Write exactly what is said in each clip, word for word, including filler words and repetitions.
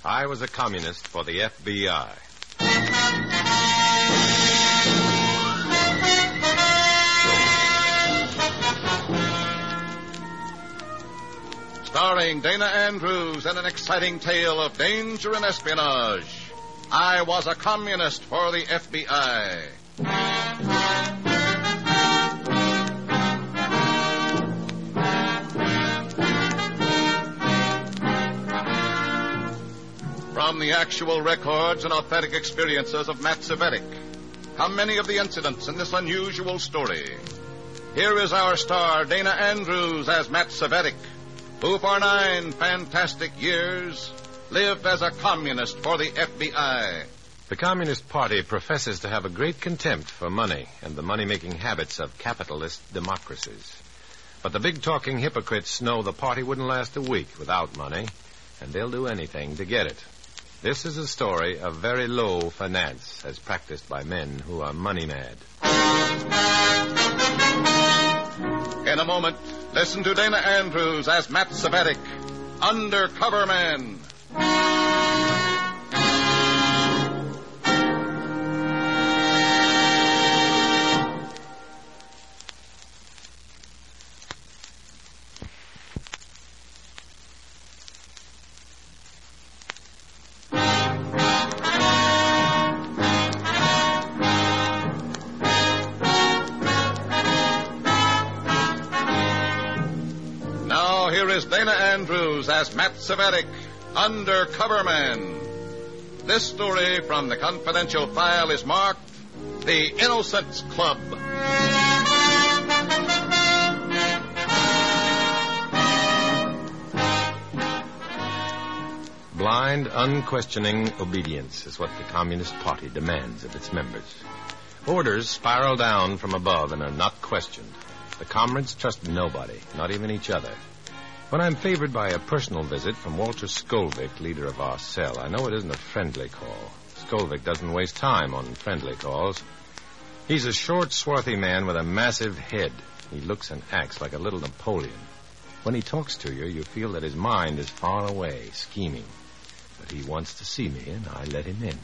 I was a communist for the F B I. Starring Dana Andrews in an exciting tale of danger and espionage. I was a communist for the F B I. From the actual records and authentic experiences of Matt Cvetic come many of the incidents in this unusual story. Here is our star, Dana Andrews, as Matt Cvetic, who for nine fantastic years lived as a communist for the F B I. The Communist Party professes to have a great contempt for money and the money-making habits of capitalist democracies. But the big-talking hypocrites know the party wouldn't last a week without money, and they'll do anything to get it. This is a story of very low finance as practiced by men who are money-mad. In a moment, listen to Dana Andrews as Matt Cvetic, Undercover Man. Dana Andrews as Matt Cvetic, Undercover Man. This story from the confidential file is marked The Innocents Club. Blind, unquestioning obedience is what the Communist Party demands of its members. Orders spiral down from above and are not questioned. The comrades trust nobody, not even each other. When I'm favored by a personal visit from Walter Skolvik, leader of our cell, I know it isn't a friendly call. Skolvik doesn't waste time on friendly calls. He's a short, swarthy man with a massive head. He looks and acts like a little Napoleon. When he talks to you, you feel that his mind is far away, scheming. But he wants to see me, and I let him in.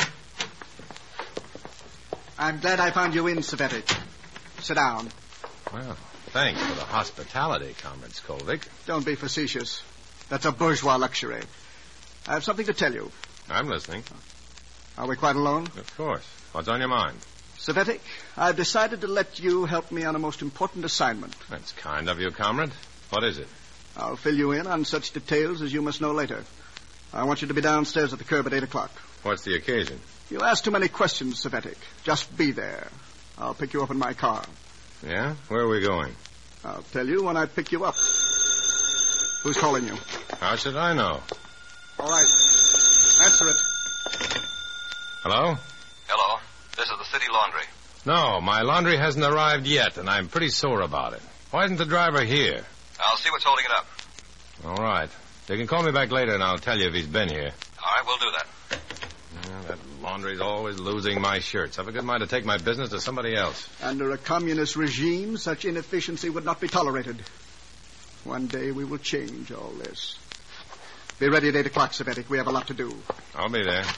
I'm glad I found you in, Cvetic. Sit down. Well, thanks for the hospitality, Comrade Skolvik. Don't be facetious. That's a bourgeois luxury. I have something to tell you. I'm listening. Are we quite alone? Of course. What's on your mind? Cvetic, I've decided to let you help me on a most important assignment. That's kind of you, Comrade. What is it? I'll fill you in on such details as you must know later. I want you to be downstairs at the curb at eight o'clock. What's the occasion? You ask too many questions, Cvetic. Just be there. I'll pick you up in my car. Yeah? Where are we going? I'll tell you when I pick you up. Who's calling you? How should I know? All right. Answer it. Hello? Hello. This is the city laundry. No, my laundry hasn't arrived yet, and I'm pretty sore about it. Why isn't the driver here? I'll see what's holding it up. All right. You can call me back later, and I'll tell you if he's been here. All right, we'll do that. Yeah, that laundry's always losing my shirts. I've a good mind to take my business to somebody else. Under a communist regime, such inefficiency would not be tolerated. One day we will change all this. Be ready at eight o'clock, Cvetic. We have a lot to do. I'll be there.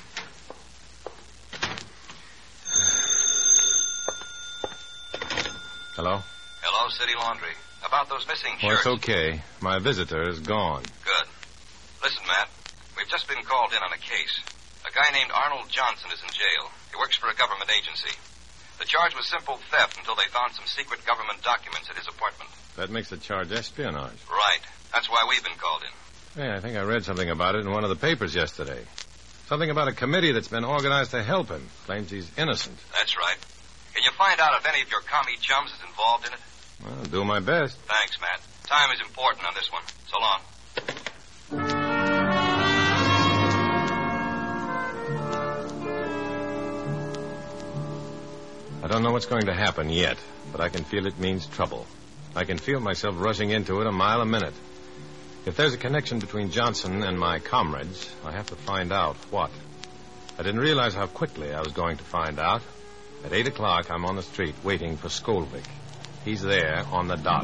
Hello? Hello, city laundry. About those missing Well, shirts. it's okay. My visitor is gone. Good. Listen, Matt, we've just been called in on a case. A guy named Arnold Johnson is in jail. He works for a government agency. The charge was simple theft until they found some secret government documents at his apartment. That makes the charge espionage. Right. That's why we've been called in. Yeah, I think I read something about it in one of the papers yesterday. Something about a committee that's been organized to help him. Claims he's innocent. That's right. Can you find out if any of your commie chums is involved in it? Well, I'll do my best. Thanks, Matt. Time is important on this one. So long. I don't know what's going to happen yet, but I can feel it means trouble. I can feel myself rushing into it a mile a minute. If there's a connection between Johnson and my comrades, I have to find out what. I didn't realize how quickly I was going to find out. At eight o'clock, I'm on the street waiting for Skolvik. He's there on the dot.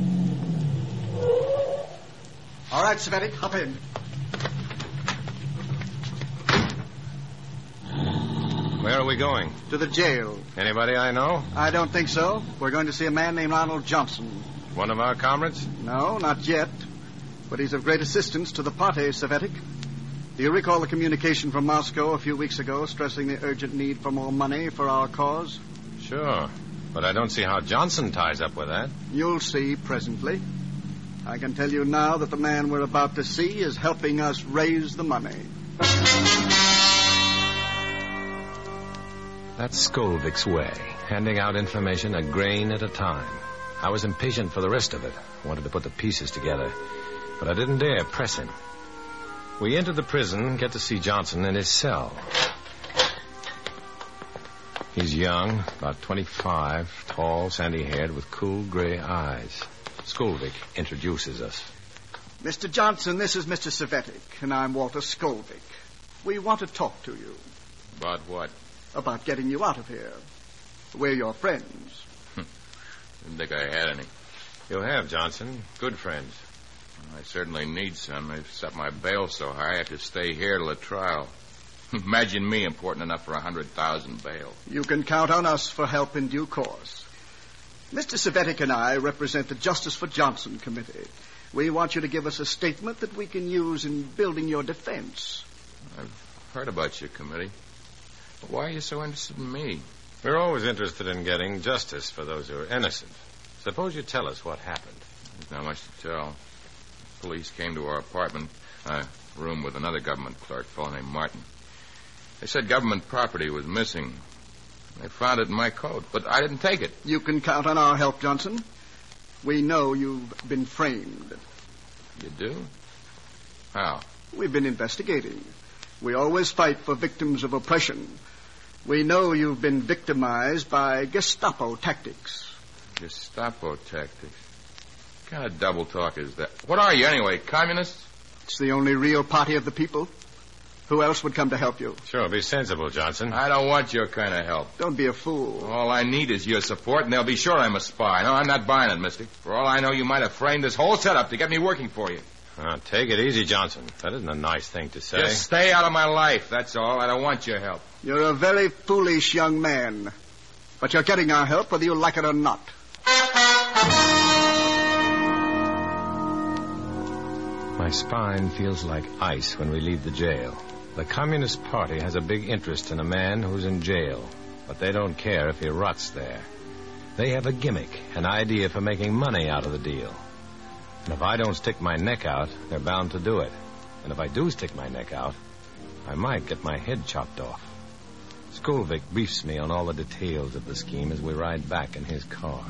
All right, Cvetic, hop in. we going? To the jail. Anybody I know? I don't think so. We're going to see a man named Arnold Johnson. One of our comrades? No, not yet. But he's of great assistance to the party, Savetic. Do you recall the communication from Moscow a few weeks ago stressing the urgent need for more money for our cause? Sure. But I don't see how Johnson ties up with that. You'll see presently. I can tell you now that the man we're about to see is helping us raise the money. That's Skolvik's way, handing out information a grain at a time. I was impatient for the rest of it. I wanted to put the pieces together, but I didn't dare press him. We entered the prison, get to see Johnson in his cell. He's young, about twenty-five, tall, sandy-haired, with cool gray eyes. Skolvik introduces us. Mister Johnson, this is Mister Savetic, and I'm Walter Skolvik. We want to talk to you. About what? About getting you out of here. We're your friends. Didn't think I had any. You have, Johnson. Good friends. I certainly need some. They've set my bail so high I have to stay here till the trial. Imagine me important enough for a hundred thousand bail. You can count on us for help in due course. Mister Savetic and I represent the Justice for Johnson Committee. We want you to give us a statement that we can use in building your defense. I've heard about your committee. But why are you so interested in me? We're always interested in getting justice for those who are innocent. Suppose you tell us what happened. There's not much to tell. Police came to our apartment, a room with another government clerk, a fellow named Martin. They said government property was missing. They found it in my coat, but I didn't take it. You can count on our help, Johnson. We know you've been framed. You do? How? We've been investigating. We always fight for victims of oppression. We know you've been victimized by Gestapo tactics. Gestapo tactics? What kind of double talk is that? What are you, anyway, communists? It's the only real party of the people. Who else would come to help you? Sure, be sensible, Johnson. I don't want your kind of help. Don't be a fool. All I need is your support, and they'll be sure I'm a spy. No, I'm not buying it, mister. For all I know, you might have framed this whole setup to get me working for you. Uh, take it easy, Johnson. That isn't a nice thing to say. Just stay out of my life, that's all. I don't want your help. You're a very foolish young man. But you're getting our help whether you like it or not. My spine feels like ice when we leave the jail. The Communist Party has a big interest in a man who's in jail, but they don't care if he rots there. They have a gimmick, an idea for making money out of the deal. And if I don't stick my neck out, they're bound to do it. And if I do stick my neck out, I might get my head chopped off. Skolvik briefs me on all the details of the scheme as we ride back in his car.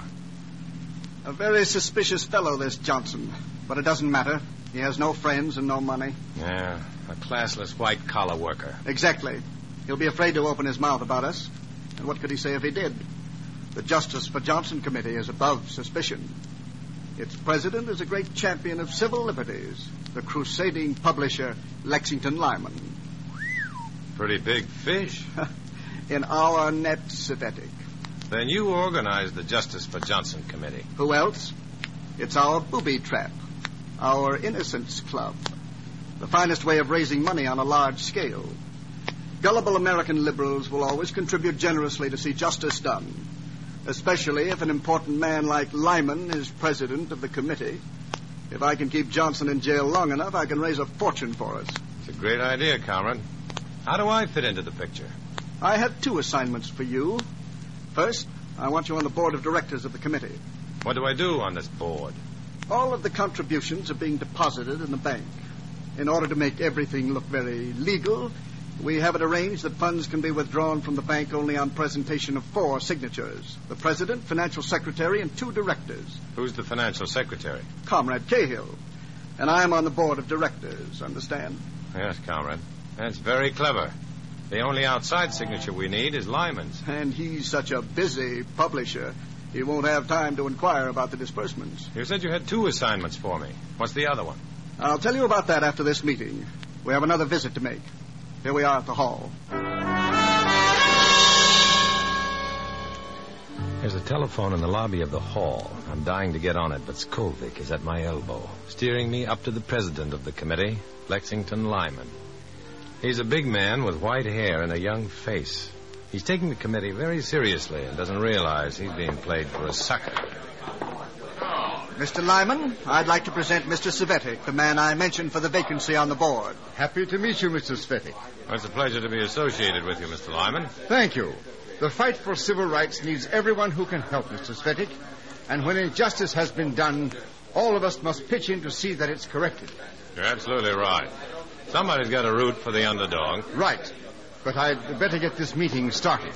A very suspicious fellow, this Johnson. But it doesn't matter. He has no friends and no money. Yeah, a classless white-collar worker. Exactly. He'll be afraid to open his mouth about us. And what could he say if he did? The Justice for Johnson Committee is above suspicion. Its president is a great champion of civil liberties, the crusading publisher Lexington Lyman. Pretty big fish. In our net, Savetic. Then you organized the Justice for Johnson Committee. Who else? It's our booby trap, our innocence club, the finest way of raising money on a large scale. Gullible American liberals will always contribute generously to see justice done, especially if an important man like Lyman is president of the committee. If I can keep Johnson in jail long enough, I can raise a fortune for us. It's a great idea, comrade. How do I fit into the picture? I have two assignments for you. First, I want you on the board of directors of the committee. What do I do on this board? All of the contributions are being deposited in the bank. In order to make everything look very legal, we have it arranged that funds can be withdrawn from the bank only on presentation of four signatures. The president, financial secretary, and two directors. Who's the financial secretary? Comrade Cahill. And I'm on the board of directors, understand? Yes, comrade. That's very clever. The only outside signature we need is Lyman's. And he's such a busy publisher, he won't have time to inquire about the disbursements. You said you had two assignments for me. What's the other one? I'll tell you about that after this meeting. We have another visit to make. Here we are at the hall. There's a telephone in the lobby of the hall. I'm dying to get on it, but Skolvik is at my elbow, steering me up to the president of the committee, Lexington Lyman. He's a big man with white hair and a young face. He's taking the committee very seriously and doesn't realize he's being played for a sucker. Mister Lyman, I'd like to present Mister Cvetic, the man I mentioned for the vacancy on the board. Happy to meet you, Mister Cvetic. Well, it's a pleasure to be associated with you, Mister Lyman. Thank you. The fight for civil rights needs everyone who can help, Mister Cvetic. And when injustice has been done, all of us must pitch in to see that it's corrected. You're absolutely right. Somebody's got to root for the underdog. Right. But I'd better get this meeting started.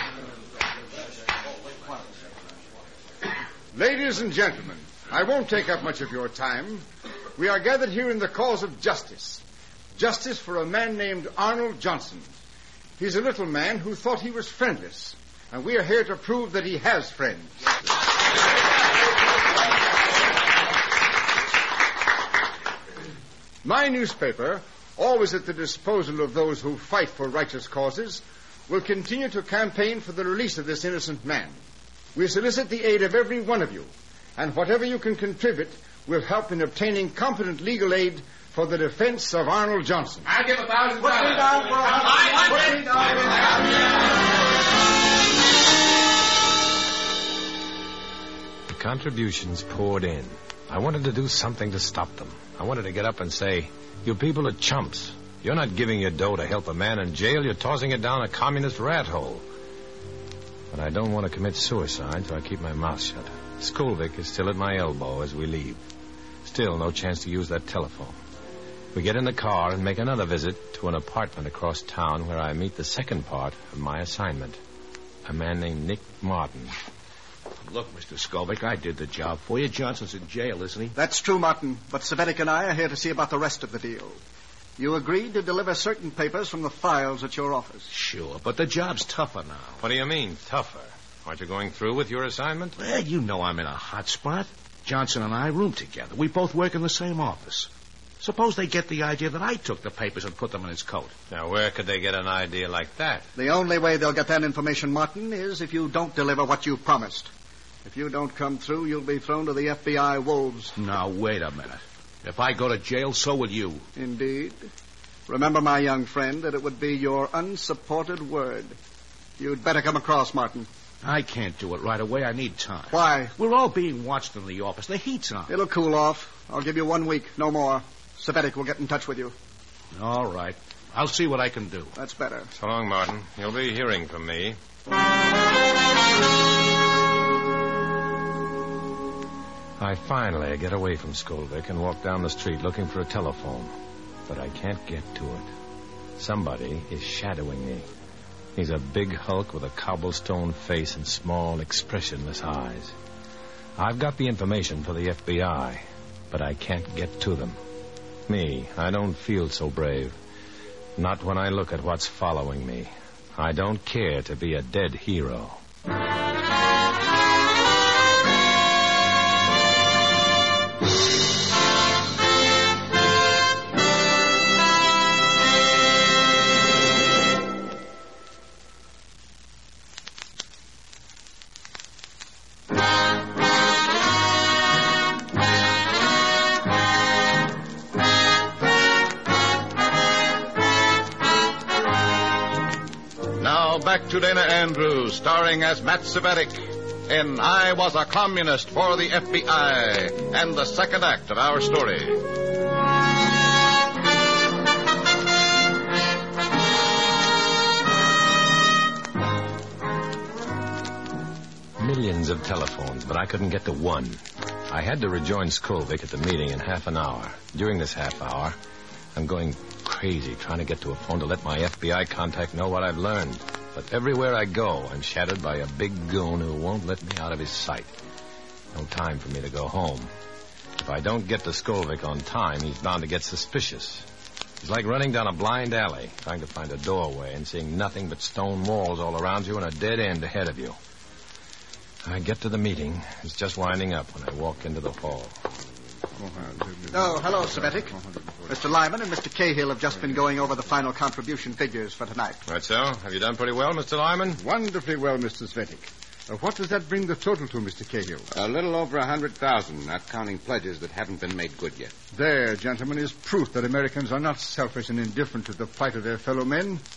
Ladies and gentlemen, I won't take up much of your time. We are gathered here in the cause of justice. Justice for a man named Arnold Johnson. He's a little man who thought he was friendless. And we are here to prove that he has friends. My newspaper, always at the disposal of those who fight for righteous causes, will continue to campaign for the release of this innocent man. We solicit the aid of every one of you, and whatever you can contribute will help in obtaining competent legal aid for the defense of Arnold Johnson. I'll give a thousand dollars. Put me down for a hundred. Put me down. The contributions poured in. I wanted to do something to stop them. I wanted to get up and say, you people are chumps. You're not giving your dough to help a man in jail. You're tossing it down a communist rat hole. But I don't want to commit suicide, so I keep my mouth shut. Skolvik is still at my elbow as we leave. Still no chance to use that telephone. We get in the car and make another visit to an apartment across town where I meet the second part of my assignment. A man named Nick Martin. Look, Mister Skolvik, I did the job for you. Johnson's in jail, isn't he? That's true, Martin. But Cvetic and I are here to see about the rest of the deal. You agreed to deliver certain papers from the files at your office. Sure, but the job's tougher now. What do you mean, tougher? Aren't you going through with your assignment? Well, you know I'm in a hot spot. Johnson and I room together. We both work in the same office. Suppose they get the idea that I took the papers and put them in his coat. Now, where could they get an idea like that? The only way they'll get that information, Martin, is if you don't deliver what you promised. If you don't come through, you'll be thrown to the F B I wolves. Now, wait a minute. If I go to jail, so will you. Indeed. Remember, my young friend, that it would be your unsupported word. You'd better come across, Martin. I can't do it right away. I need time. Why? We're all being watched in the office. The heat's on. It'll cool off. I'll give you one week, no more. Cvetic will get in touch with you. All right. I'll see what I can do. That's better. So long, Martin. You'll be hearing from me. I finally get away from Skolvik and walk down the street looking for a telephone. But I can't get to it. Somebody is shadowing me. He's a big hulk with a cobblestone face and small, expressionless eyes. I've got the information for the F B I, but I can't get to them. Me, I don't feel so brave. Not when I look at what's following me. I don't care to be a dead hero. Back to Dana Andrews, starring as Matt Cvetic in I Was a Communist for the F B I, and the second act of our story. Millions of telephones, but I couldn't get to one. I had to rejoin Skolvik at the meeting in half an hour. During this half hour, I'm going crazy trying to get to a phone to let my F B I contact know what I've learned. But everywhere I go, I'm shadowed by a big goon who won't let me out of his sight. No time for me to go home. If I don't get to Skolvik on time, he's bound to get suspicious. It's like running down a blind alley, trying to find a doorway and seeing nothing but stone walls all around you and a dead end ahead of you. I get to the meeting. It's just winding up when I walk into the hall. Oh, hello, Cvetic. Mister Lyman and Mister Cahill have just been going over the final contribution figures for tonight. Right so. Have you done pretty well, Mister Lyman? Wonderfully well, Mister Cvetic. Uh, what does that bring the total to, Mister Cahill? A little over a hundred thousand, not counting pledges that haven't been made good yet. There, gentlemen, is proof that Americans are not selfish and indifferent to the plight of their fellow men.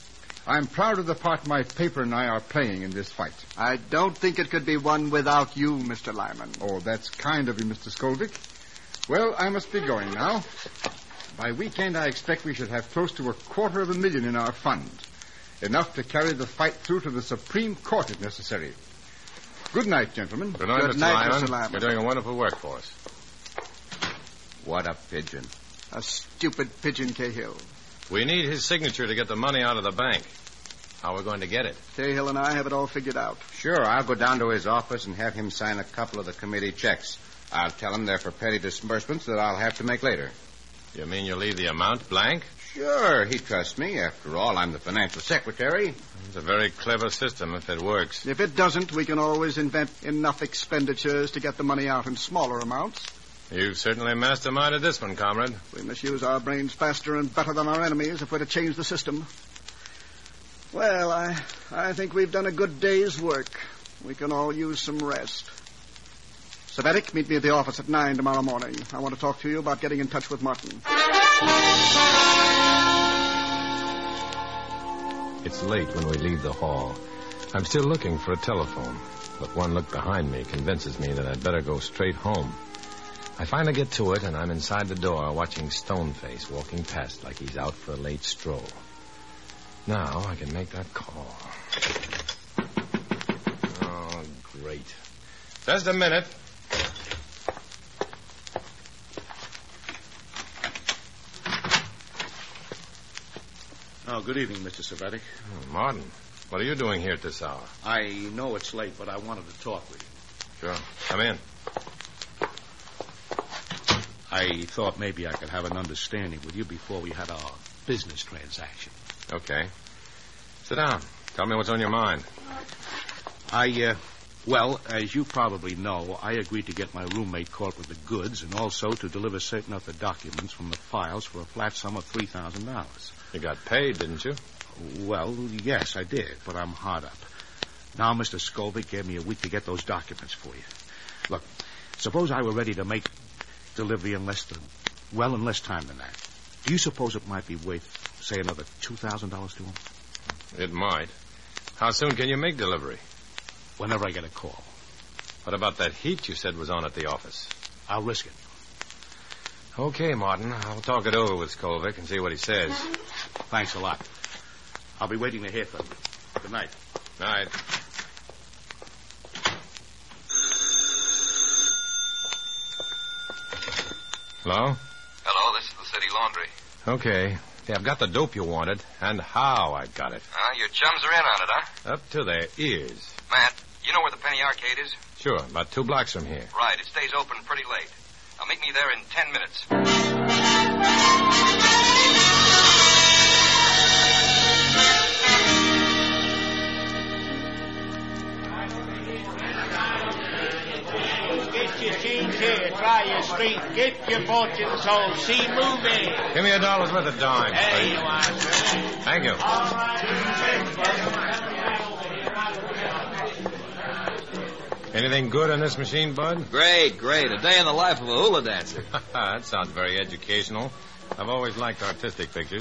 I'm proud of the part my paper and I are playing in this fight. I don't think it could be won without you, Mister Lyman. Oh, that's kind of you, Mister Skolvik. Well, I must be going now. By weekend, I expect we should have close to a quarter of a million in our fund. Enough to carry the fight through to the Supreme Court if necessary. Good night, gentlemen. Good night, Good Mister night, Lyman. Mister Lyman. You're doing wonderful work for us. What a pigeon. A stupid pigeon, Cahill. We need his signature to get the money out of the bank. How are we going to get it? Cahill and I have it all figured out. Sure, I'll go down to his office and have him sign a couple of the committee checks. I'll tell him they're for petty disbursements that I'll have to make later. You mean you leave the amount blank? Sure, he trusts me. After all, I'm the financial secretary. It's a very clever system if it works. If it doesn't, we can always invent enough expenditures to get the money out in smaller amounts. You've certainly masterminded this one, comrade. We must use our brains faster and better than our enemies if we're to change the system. Well, I, I think we've done a good day's work. We can all use some rest. Savetic, meet me at the office at nine tomorrow morning. I want to talk to you about getting in touch with Martin. It's late when we leave the hall. I'm still looking for a telephone, but one look behind me convinces me that I'd better go straight home. I finally get to it, and I'm inside the door watching Stoneface walking past like he's out for a late stroll. Now I can make that call. Oh, great. Just a minute. Oh, good evening, Mister Savetic. Oh, Martin, what are you doing here at this hour? I know it's late, but I wanted to talk with you. Sure. Come in. I thought maybe I could have an understanding with you before we had our business transaction. Okay. Sit down. Tell me what's on your mind. I, uh, well, as you probably know, I agreed to get my roommate caught with the goods and also to deliver certain other documents from the files for a flat sum of three thousand dollars. You got paid, didn't you? Well, yes, I did, but I'm hard up. Now, Mister Skolvik gave me a week to get those documents for you. Look, suppose I were ready to make delivery in less than, well, in less time than that. Do you suppose it might be worth, say, another two thousand dollars to him? It might. How soon can you make delivery? Whenever I get a call. What about that heat you said was on at the office? I'll risk it. Okay, Martin. I'll talk it over with Skolvik and see what he says. Thanks a lot. I'll be waiting to hear from you. Good night. Night. Hello? Hello, this is the city laundry. Okay. Yeah, I've got the dope you wanted, and how I got it. Uh, your chums are in on it, huh? Up to their ears. Matt, you know where the Penny Arcade is? Sure, about two blocks from here. Right, it stays open pretty late. Now meet me there in ten minutes. Get your jeans here, try your street, get your fortune sold, see movie. Give me a dollar's worth of dimes, There please. you are, sir. Thank you. All right. Anything good on this machine, Bud? Great, great. A day in the life of a hula dancer. That sounds very educational. I've always liked artistic pictures.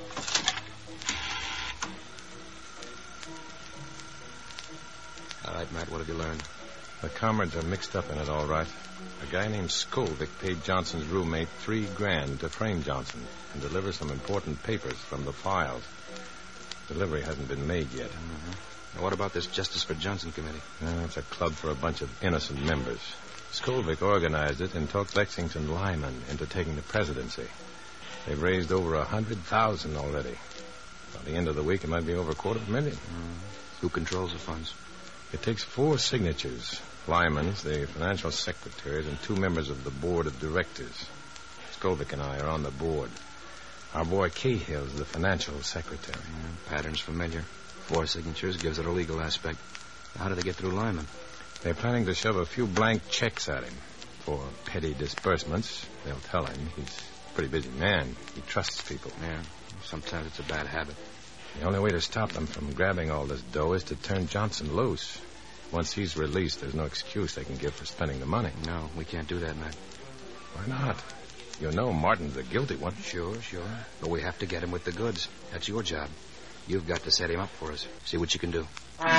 All right, Matt, what have you learned? The comrades are mixed up in it, all right. A guy named Skolvik paid Johnson's roommate three grand to frame Johnson and deliver some important papers from the files. Delivery hasn't been made yet. Mm-hmm. Now, what about this Justice for Johnson committee? Uh, it's a club for a bunch of innocent members. Skolvik organized it and talked Lexington Lyman into taking the presidency. They've raised over a hundred thousand already. By the end of the week, it might be over a quarter of a million. Mm. Who controls the funds? It takes four signatures. Lyman's, the financial secretaries, and two members of the board of directors. Skolvik and I are on the board. Our boy Cahill's the financial secretary. Mm, pattern's familiar. Four signatures gives it a legal aspect. How do they get through Lyman? They're planning to shove a few blank checks at him for petty disbursements. They'll tell him he's a pretty busy man. He trusts people. Yeah, sometimes it's a bad habit. The only way to stop them from grabbing all this dough is to turn Johnson loose. Once he's released, there's no excuse they can give for spending the money. No, we can't do that, Matt. Why not? You know Martin's the guilty one. Sure, sure. But we have to get him with the goods. That's your job. You've got to set him up for us. See what you can do.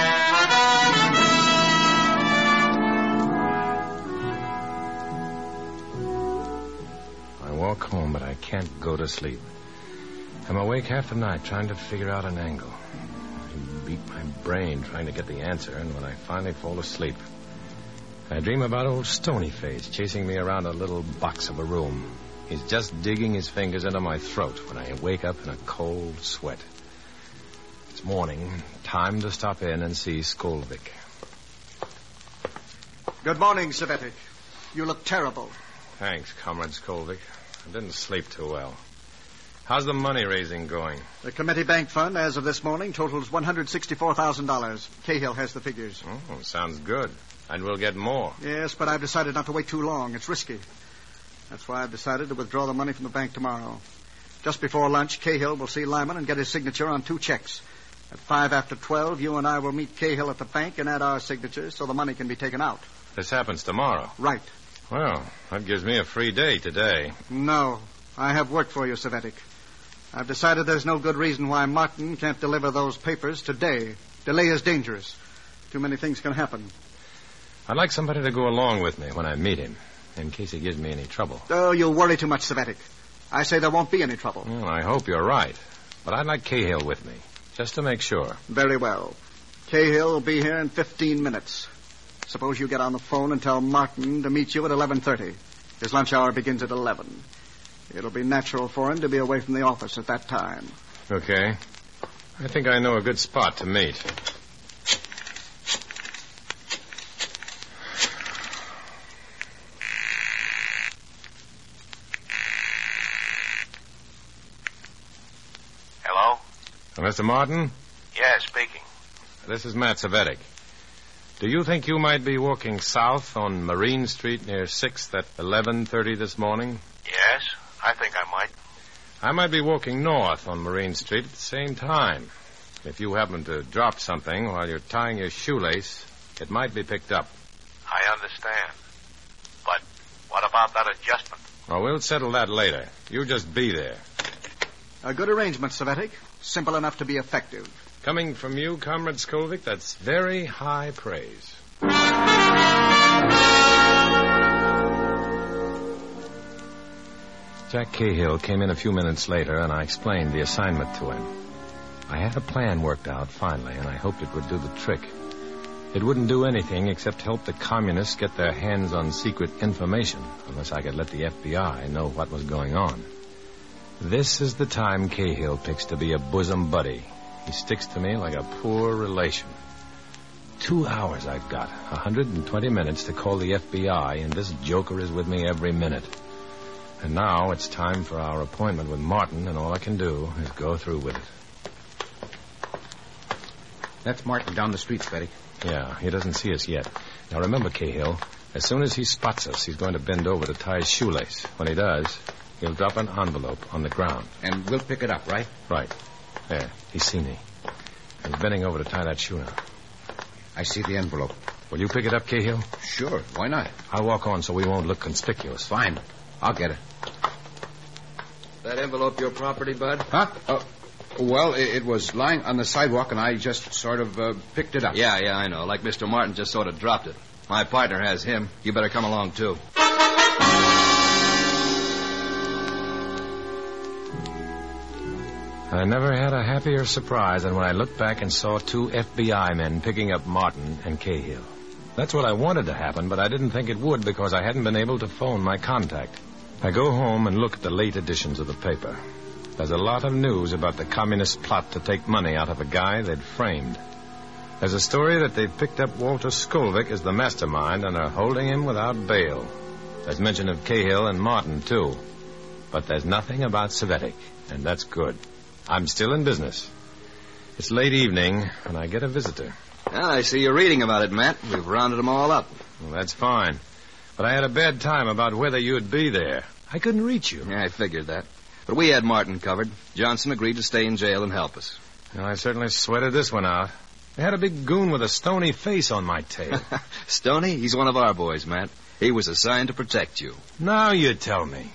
I walk home, but I can't go to sleep. I'm awake half the night trying to figure out an angle. I beat my brain trying to get the answer, and when I finally fall asleep, I dream about old Stonyface chasing me around a little box of a room. He's just digging his fingers into my throat when I wake up in a cold sweat. It's morning. Time to stop in and see Skolvik. Good morning, Savetic. You look terrible. Thanks, Comrade Skolvik. I didn't sleep too well. How's the money raising going? The committee bank fund, as of this morning, totals one hundred sixty-four thousand dollars. Cahill has the figures. Oh, sounds good. And we'll get more. Yes, but I've decided not to wait too long. It's risky. That's why I've decided to withdraw the money from the bank tomorrow. Just before lunch, Cahill will see Lyman and get his signature on two checks. At five after twelve, you and I will meet Cahill at the bank and add our signatures so the money can be taken out. This happens tomorrow. Right. Well, that gives me a free day today. No. I have work for you, Savetic. I've decided there's no good reason why Martin can't deliver those papers today. Delay is dangerous. Too many things can happen. I'd like somebody to go along with me when I meet him, in case he gives me any trouble. Oh, you worry too much, Savetic. I say there won't be any trouble. Well, I hope you're right. But I'd like Cahill with me, just to make sure. Very well. Cahill will be here in fifteen minutes. Suppose you get on the phone and tell Martin to meet you at eleven thirty. His lunch hour begins at eleven. It'll be natural for him to be away from the office at that time. Okay. I think I know a good spot to meet. Hello? Mister Martin? Yeah, speaking. This is Matt Savetic. Do you think you might be walking south on Marine Street near sixth at eleven thirty this morning? Yes, I think I might. I might be walking north on Marine Street at the same time. If you happen to drop something while you're tying your shoelace, it might be picked up. I understand. But what about that adjustment? Well, we'll settle that later. You just be there. A good arrangement, Savetic. Simple enough to be effective. Coming from you, Comrade Skolvik, that's very high praise. Jack Cahill came in a few minutes later, and I explained the assignment to him. I had a plan worked out finally, and I hoped it would do the trick. It wouldn't do anything except help the communists get their hands on secret information, unless I could let the F B I know what was going on. This is the time Cahill picks to be a bosom buddy. He sticks to me like a poor relation. Two hours I've got, one hundred twenty minutes to call the F B I, and this joker is with me every minute. And now it's time for our appointment with Martin, and all I can do is go through with it. That's Martin down the street, Betty. Yeah, he doesn't see us yet. Now remember, Cahill, as soon as he spots us, he's going to bend over to tie his shoelace. When he does, he'll drop an envelope on the ground. And we'll pick it up, right? Right. There, he's seen me. He's bending over to tie that shoe now. I see the envelope. Will you pick it up, Cahill? Sure, why not? I'll walk on so we won't look conspicuous. Fine. I'll get it. That envelope your property, Bud? Huh? Uh, well, it, it was lying on the sidewalk, and I just sort of uh, picked it up. Yeah, yeah, I know. Like Mister Martin just sort of dropped it. My partner has him. You better come along, too. I never had a happier surprise than when I looked back and saw two F B I men picking up Martin and Cahill. That's what I wanted to happen, but I didn't think it would because I hadn't been able to phone my contact. I go home and look at the late editions of the paper. There's a lot of news about the communist plot to take money out of a guy they'd framed. There's a story that they've picked up Walter Skolvik as the mastermind and are holding him without bail. There's mention of Cahill and Martin, too. But there's nothing about Savetic, and that's good. I'm still in business. It's late evening, and I get a visitor. Well, I see you're reading about it, Matt. We've rounded them all up. Well, that's fine. But I had a bad time about whether you'd be there. I couldn't reach you. Yeah, I figured that. But we had Martin covered. Johnson agreed to stay in jail and help us. Well, I certainly sweated this one out. I had a big goon with a stony face on my tail. Stoney? He's one of our boys, Matt. He was assigned to protect you. Now you tell me.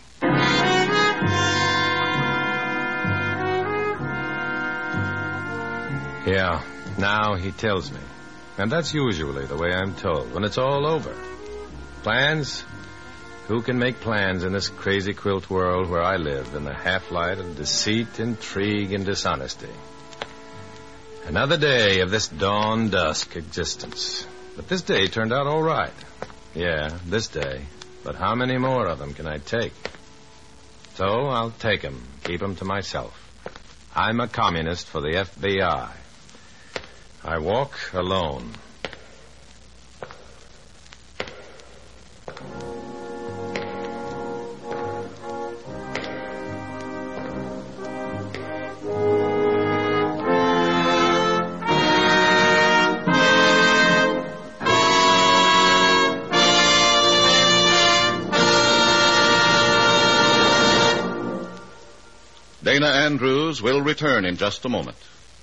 Yeah, now he tells me. And that's usually the way I'm told, when it's all over. Plans? Who can make plans in this crazy quilt world where I live in the half-light of deceit, intrigue, and dishonesty? Another day of this dawn-dusk existence. But this day turned out all right. Yeah, this day. But how many more of them can I take? So I'll take them, keep them to myself. I'm a communist for the F B I. I walk alone. Dana Andrews will return in just a moment.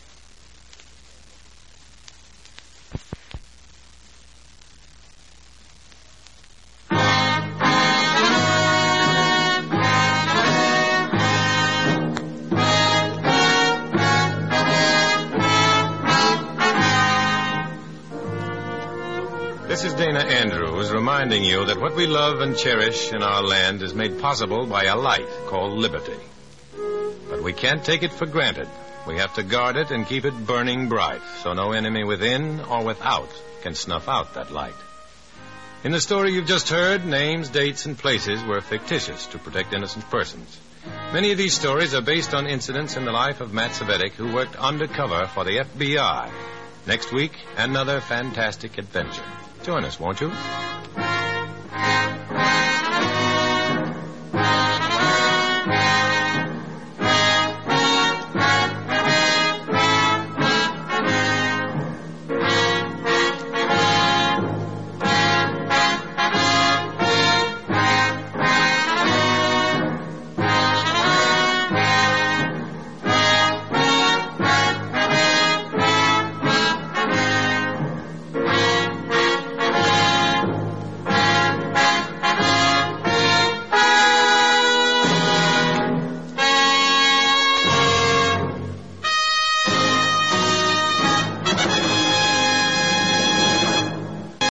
This is Dana Andrews reminding you that what we love and cherish in our land is made possible by a light called liberty. But we can't take it for granted. We have to guard it and keep it burning bright so no enemy within or without can snuff out that light. In the story you've just heard, names, dates, and places were fictitious to protect innocent persons. Many of these stories are based on incidents in the life of Matt Cvetic, who worked undercover for the F B I. Next week, another fantastic adventure. Join us, won't you?